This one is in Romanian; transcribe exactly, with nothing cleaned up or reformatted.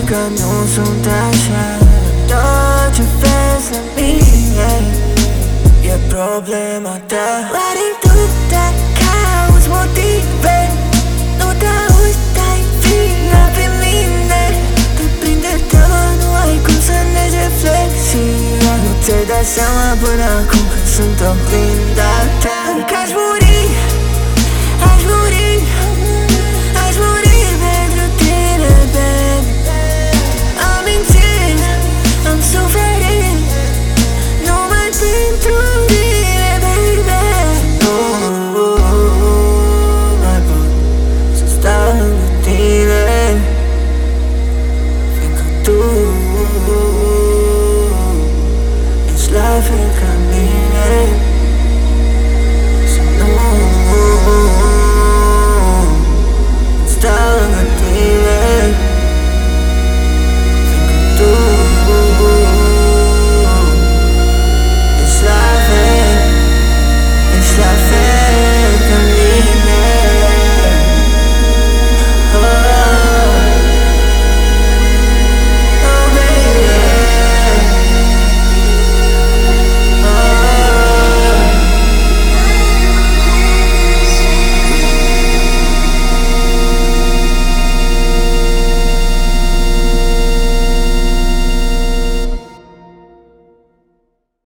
că nu sunt așa. Tot ce vezi la mine e problema ta. Oare tu te cauți motive? Nu te uiți, dai vina pe mine. Te prinde teama, nu ai cum să negi reflexia. Nu ți-ai dat seama până acum că sunt oglinda ta. Că aș muri